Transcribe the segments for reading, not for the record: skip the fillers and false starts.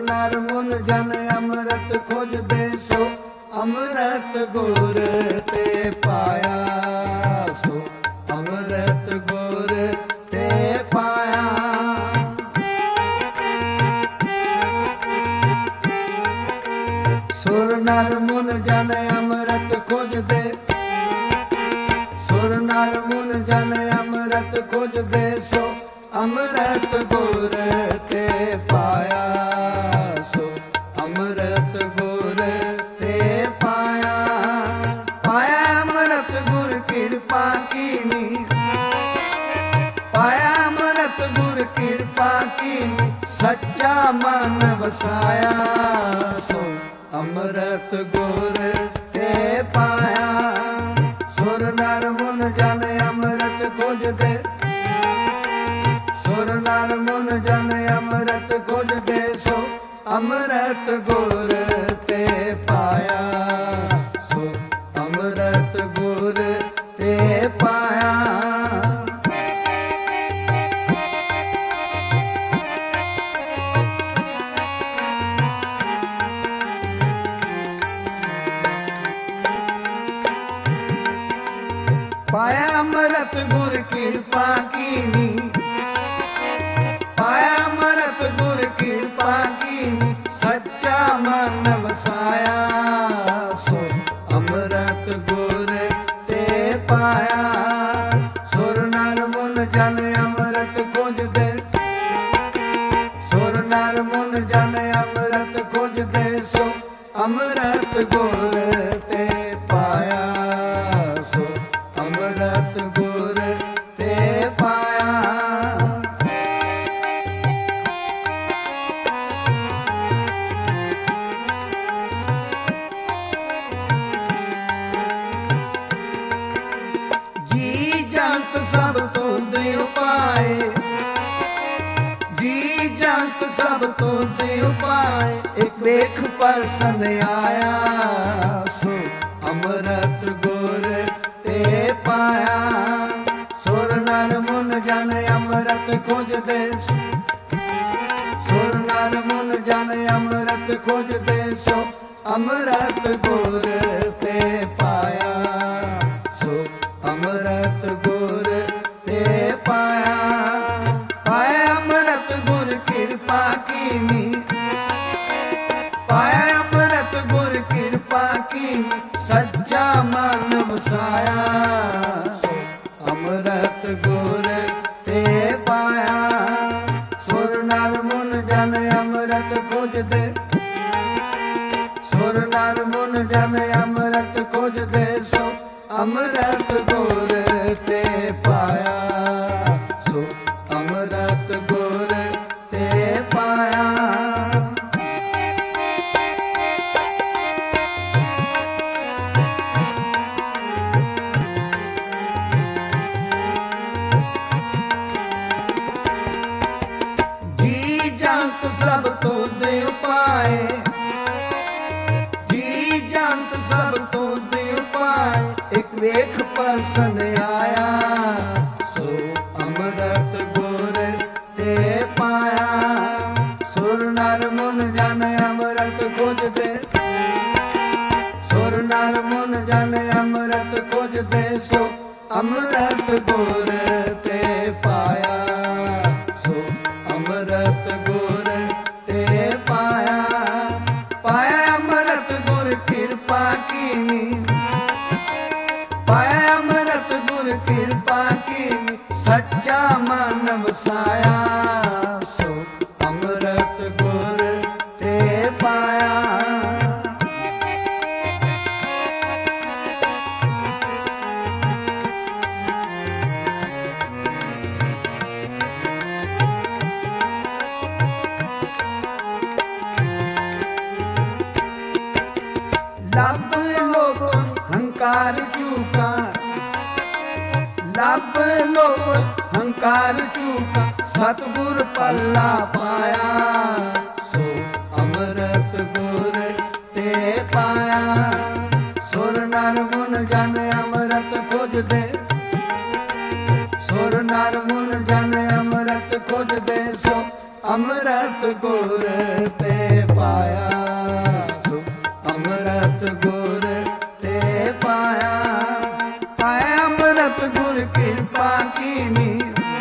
ਨਰ ਮੁਨ ਜਨ ਅੰਮ੍ਰਿਤ ਖੋਜਦੇ ਸੋ ਅੰਮ੍ਰਿਤ ਗੁਰ ਤੇ ਪਾਇਆ, ਸੋ ਅੰਮ੍ਰਿਤ ਗੁਰ ਤੇ ਪਾਇਆ। ਸੁਰ ਨਰ ਮੁਨ ਜਨ ਅੰਮ੍ਰਿਤ ਖੋਜਦੇ, ਸੁਰ ਨਰ ਮੁਨ ਜਨ ਅੰਮ੍ਰਿਤ ਖੋਜਦੇ ਸੋ ਅੰਮ੍ਰਿਤ ਗੁਰ ਤੇ ਪਾਇਆ, ਸੋ ਅੰਮ੍ਰਿਤ ਗੁਰ ਤੇ ਪਾਇਆ। ਪਾਇਆ ਅੰਮ੍ਰਿਤ ਗੁਰ ਕਿਰਪਾ ਕੀਨੀ, ਪਾਇਆ ਅੰਮ੍ਰਿਤ ਗੁਰ ਕਿਰਪਾ ਕੀਨੀ ਸੱਚਾ ਮਨ ਵਸਾਇਆ, ਸੋ ਅੰਮ੍ਰਿਤ ਗੁਰ ਤੇ ਪਾਇਆ। ਸੁਰ ਨਰ ਮੁਨ ਜਨ ਅੰਮ੍ਰਿਤ ਖੋਜਦੇ, ਸੁਰ ਨਰ ਮੁਨ ਜਨ ਅੰਮ੍ਰਿਤ ਖੋਜਦੇ ਸੋ ਅੰਮ੍ਰਿਤ ਗੁਰ ਤੇ ਪਾਇਆ, ਸੋ ਅੰਮ੍ਰਿਤ ਗੁਰ ਤੇ ਪਾਇਆ। ਪਾਇਆ ਅੰਮ੍ਰਿਤ ਗੁਰ ਕਿਰਪਾ ਕੀਨੀ, ਪਾਇਆ ਅੰਮ੍ਰਿਤ ਗੁਰ ਕਿਰਪਾ ਕੀਨੀ ਸੱਚਾ ਮਨ ਵਸਾਇਆ, ਸੋ ਅੰਮ੍ਰਿਤ ਗੁਰ ਤੇ ਪਾਇਆ। ਸੁਰ ਨਰ ਮੁਨ ਜਨ ਅੰਮ੍ਰਿਤ ਖੋਜਦੇ, ਸੁਰ ਨਰ ਮੁਨ ਜਨ ਅੰਮ੍ਰਿਤ ਖੋਜਦੇ ਸੋ ਅੰਮ੍ਰਿਤ ਗੁਰ ਤੇ ਪਾਇਆ, ਸੋ ਅੰਮ੍ਰਿਤ ਗੁਰ ਤੇ ਪਾਇਆ। ਜੀ ਜੰਤ ਸਭ ਤੁਧ ਉਪਾਏ, ਜੀ ਜੰਤ ਸਭ ਤੁਧ ਉਪਾਏ ਇਕ ਵੇਖ ਪਰਸਨ ਆਇਆ, ਸੋ ਅੰਮ੍ਰਿਤ ਗੁਰ ਤੇ ਪਾਇਆ। ਸੁਰ ਨਰ ਮੁਨ ਜਨ ਅੰਮ੍ਰਿਤ ਖੋਜਦੇ, ਸੁਰ ਨਰ ਮੁਨ ਜਨ ਅੰਮ੍ਰਿਤ ਖੋਜਦੇ ਸੋ ਅੰਮ੍ਰਿਤ ਗੁਰ ਤੇ ਪਾਇਆ, ਸੋ ਅੰਮ੍ਰਿਤ ਗੁਰ ਤੇ ਪਾਇਆ। ਪਾਇਆ ਅੰਮ੍ਰਿਤ ਗੁਰ ਕਿਰਪਾ ਕੀਨੀ, ਪਾਇਆ ਅੰਮ੍ਰਿਤ ਗੁਰ ਕਿਰਪਾ ਕੀਨੀ ਸੱਚਾ ਮਨ ਵਸਾਇਆ, ਸੋ ਅੰਮ੍ਰਿਤ ਗੁਰ ਤੇ ਪਾਇਆ। ਸੁਰ ਨਰ ਮੁਨ ਜਨ ਅੰਮ੍ਰਿਤ ਖੋਜਦੇ, ਸੁਰ ਨਰ ਮੁਨ ਜਨ ਅੰਮ੍ਰਿਤ ਖੋਜਦੇ ਸੋ ਅੰਮ੍ਰਿਤ ਗੁਰ ਤੇ ਪਾਇਆ, ਸੋ ਅੰਮ੍ਰਿਤ ਗੁਰ ਤੇ ਪਾਇਆ। ਜੀ ਜੰਤ ਸਭ ਤੁਧ ਉਪਾਏ, ਜੀ ਜੰਤ ਸਭ ਤੁਧ ਉਪਾਏ ਇਕ ਵੇਖ ਪਰਸਨ ਆਇਆ, ਸੋ ਅੰਮ੍ਰਿਤ ਗੁਰ ਤੇ ਪਾਇਆ। ਸੁਰ ਨਰ ਮੁਨ ਜਨ ਅੰਮ੍ਰਿਤ ਖੋਜਦੇ, ਸੁਰ ਨਰ ਮੁਨ ਜਨ ਅੰਮ੍ਰਿਤ ਖੋਜਦੇ ਸੋ ਅੰਮ੍ਰਿਤ ਗੁਰ ਤੇ ਪਾਇਆ, ਸੋ ਅੰਮ੍ਰਿਤ ਗੁਰ ਤੇ ਪਾਇਆ। ਪਾਇਆ ਅੰਮ੍ਰਿਤ ਗੁਰ ਕਿਰਪਾ ਕੀਨੀ, ਪਾਇਆ ਅੰਮ੍ਰਿਤ ਗੁਰ ਕਿਰਪਾ ਕੀਨੀ ਸੱਚਾ ਮਨ ਵਸਾਇਆ, ਸੋ ਅੰਮ੍ਰਿਤ ਗੁਰ ਤੇ ਪਾਇਆ। ਲੱਭ ਲੋਭ ਹੰਕਾਰ ਝੂਕਾ, ਲੱਭ ਲੋਭ ਹੰਕਾਰ ਝੂਕਾ ਸਤਿਗੁਰ ਪੱਲਾ ਪਾਇਆ, ਸੋ ਅੰਮ੍ਰਿਤ ਗੁਰ ਤੇ ਪਾਇਆ। ਸੁਰ ਨਰ ਮੁਨ ਜਨ ਅੰਮ੍ਰਿਤ ਖੋਜਦੇ, ਸੁਰ ਨਰ ਮੁਨ ਜਨ ਅੰਮ੍ਰਿਤ ਖੋਜਦੇ ਸੋ ਅੰਮ੍ਰਿਤ ਅੰਮ੍ਰਿਤ ਗੁਰ ਤੇ ਪਾਇਆ, ਸੋ ਅੰਮ੍ਰਿਤ ਗੁਰ ਤੇ ਪਾਇਆ। ਪਾਇਆ ਅੰਮ੍ਰਿਤ ਗੁਰ ਕਿਰਪਾ ਕੀਨੀ,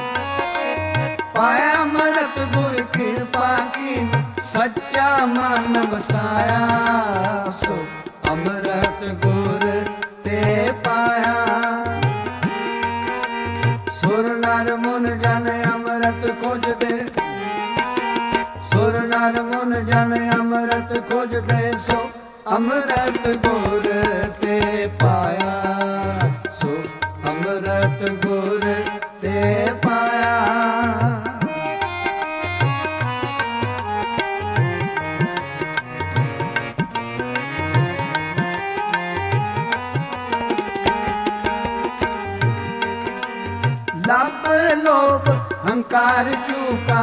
ਪਾਇਆ ਅੰਮ੍ਰਿਤ ਗੁਰ ਕਿਰਪਾ ਕੀਨੀ, ਸੱਚਾ ਮਨ ਵਸਾਇਆ, ਸੋ ਅੰਮ੍ਰਿਤ ਗੁਰ ਤੇ ਪਾਇਆ। ਸੁਰ ਨਰ ਮੁਨ ਜਨ ਅੰਮ੍ਰਿਤ ਖੋਜਦੇ, ਸੁਰ ਨਰ ਮੁਨ ਜਨ ਅੰਮ੍ਰਿਤ ਖੋਜਦੇ, ਸੋ ਅੰਮ੍ਰਿਤ ਗੁਰ ਤੇ ਪਾਇਆ, ਸੋ ਅੰਮ੍ਰਿਤ ਗੁਰ ਤੇ ਪਾਇਆ। ਲੱਭ ਲੋਭ ਹੰਕਾਰ ਝੂਕਾ,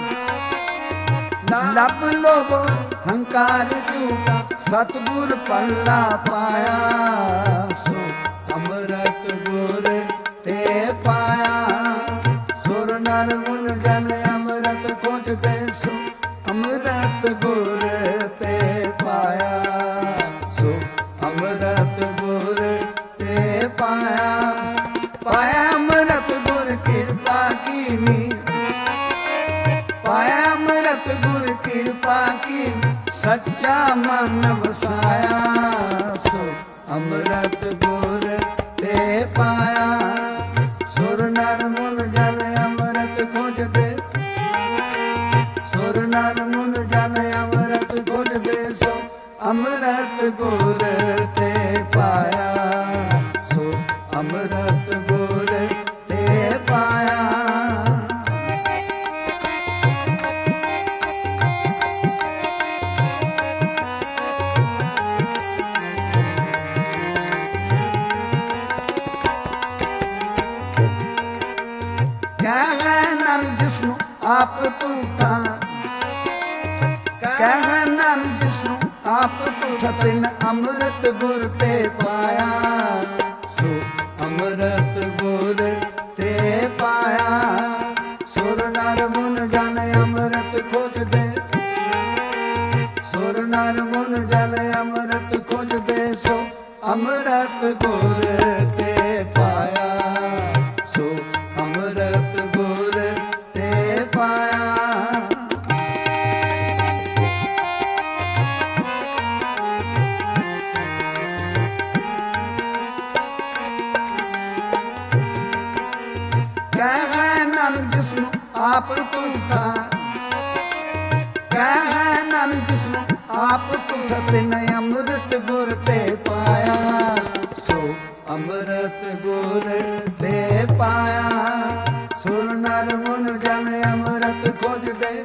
ਲੱਭ ਲੋਭ ਹੰਕਾਰ ਝੂਕਾ, ਸਤਿਗੁਰ ਪੱਲਾ ਪਾਇਆ, ਸੋ ਅੰਮ੍ਰਿਤ ਗੁਰ ਤੇ ਪਾਇਆ। ਸੁਰ ਨਰ ਮੁਨ ਜਨ ਅੰਮ੍ਰਿਤ ਖੋਜਦੇ, ਸੋ ਅੰਮ੍ਰਿਤ ਗੁਰ ਤੇ ਪਾਇਆ, ਸੋ ਅੰਮ੍ਰਿਤ ਗੁਰ ਤੇ ਪਾਇਆ। ਪਾਇਆ ਅੰਮ੍ਰਿਤ ਗੁਰ ਕਿਰਪਾ ਕੀਨੀ, ਪਾਇਆ ਅੰਮ੍ਰਿਤ ਗੁਰ ਕਿਰਪਾ ਕੀਨੀ, ਸੱਚਾ ਮਨ ਵਸਾਇਆ, ਸੋ ਅੰਮ੍ਰਿਤ ਗੁਰ ਤੇ ਪਾਇਆ। ਸੁਰ ਨਰ ਮੁਨ ਜਨ ਅੰਮ੍ਰਿਤ ਖੋਜਦੇ, ਸੁਰ ਨਰ ਮੁਨ ਜਨ ਅੰਮ੍ਰਿਤ ਖੋਜਦੇ, ਸੋ ਅੰਮ੍ਰਿਤ ਗੁਰ ਤੇ ਪਾਇਆ, ਸੋ ਅੰਮ੍ਰਿਤ ਗੁਰ ਤੇ ਪਾਇਆ। ਕਹਿ ਨਾਨਕ ਜਿਸਨੂੰ ਆਪ ਝੂਠਾ, ਕਹਿ ਨਾਨਕ ਜਿਸਨੂੰ ਆਪ ਝੂਠਾ, ਤਿਨ ਅੰਮ੍ਰਿਤ ਗੁਰ ਤੇ ਪਾਇਆ, ਸੋ ਅੰਮ੍ਰਿਤ ਗੁਰ ਤੇ ਪਾਇਆ। ਸੁਰ ਨਰ ਮੁਨ ਜਨ ਅੰਮ੍ਰਿਤ ਖੋਜਦੇ, ਸੁਰ ਨਰ ਮੁਨ ਜਨ ਅੰਮ੍ਰਿਤ ਖੋਜਦੇ, ਸੋ ਅੰਮ੍ਰਿਤ ਗੁਰ ਤੇ ਪਾਇਆ, ਸੋ ਅੰਮ੍ਰਿਤ ਗੁਰ ਤੇ ਪਾਇਆ। ਕਹਿ ਨਾਨਕ ਜਿਸਨੂੰ ਆਪ ਝੂਠਾ, ਕਹਿ ਨਾਨਕ ਜਿਸਨੂੰ ਆਪ ਝੂਠਾ, ਤਿਨ ਅੰਮ੍ਰਿਤ ਗੁਰ ਤੇ ਪਾਇਆ, ਸੋ ਅੰਮ੍ਰਿਤ ਗੁਰ ਤੇ ਪਾਇਆ। ਸੁਰ ਨਰ ਮੁਨ ਜਨ ਅੰਮ੍ਰਿਤ ਖੋਜਦੇ,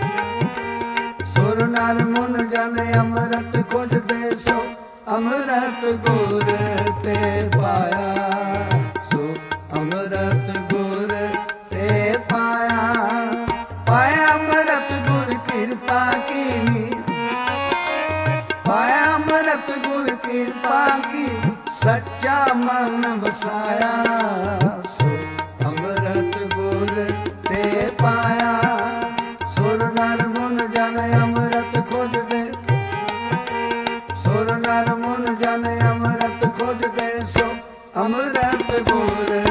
ਸੁਰ ਨਰ ਮੁਨ ਜਨ ਅੰਮ੍ਰਿਤ ਖੋਜਦੇ, ਸੋ ਅੰਮ੍ਰਿਤ ਗੁਰ ਤੇ ਪਾਇਆ, ਸੋ ਅੰਮ੍ਰਿਤ ਗੁਰ ਤੇ ਪਾਇਆ। ਪਾਇਆ ਅੰਮ੍ਰਿਤ ਗੁਰ ਕਿਰਪਾ ਕੀਨੀ, ਪਾਇਆ ਅੰਮ੍ਰਿਤ ਗੁਰ ਕਿਰਪਾ ਕੀਨੀ, ਸੱਚਾ ਮਨ ਵਸਾਇਆ, ਸੋ ਅੰਮ੍ਰਿਤ ਗੁਰ ਤੇ ਪਾਇਆ। ਸੁਰ ਨਰ ਮੁਨ ਜਨ ਅੰਮ੍ਰਿਤ ਖੋਜਦੇ, ਸੁਰ ਨਰ ਮੁਨ ਜਨ ਅੰਮ੍ਰਿਤ ਖੋਜਦੇ, ਸੋ ਅੰਮ੍ਰਿਤ ਗੁਰ